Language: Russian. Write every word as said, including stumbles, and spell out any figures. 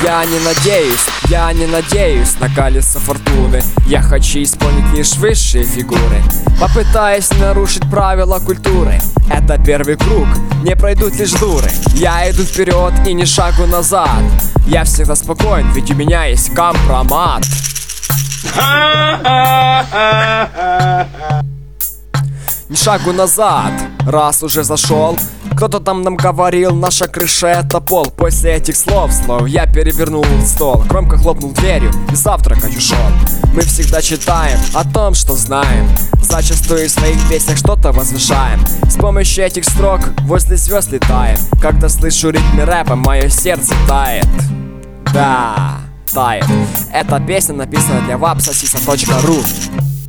Я не надеюсь, я не надеюсь на колесо фортуны. Я хочу исполнить лишь высшие фигуры. Попытаюсь нарушить правила культуры. Это первый круг, не пройдут лишь дуры. Я иду вперед и ни шагу назад. Я всегда спокоен, ведь у меня есть компромат. Ни шагу назад, раз уже зашел. Кто-то там нам говорил, наша крыша это пол. После этих слов, слов я перевернул стол, громко хлопнул дверью и завтракать ушел. Мы всегда читаем о том, что знаем. Зачастую в своих песнях что-то возвышаем. С помощью этих строк возле звезд летаем. Когда слышу ритмы рэпа, мое сердце тает. Да, тает. Эта песня написана для вапсасиса точка ру.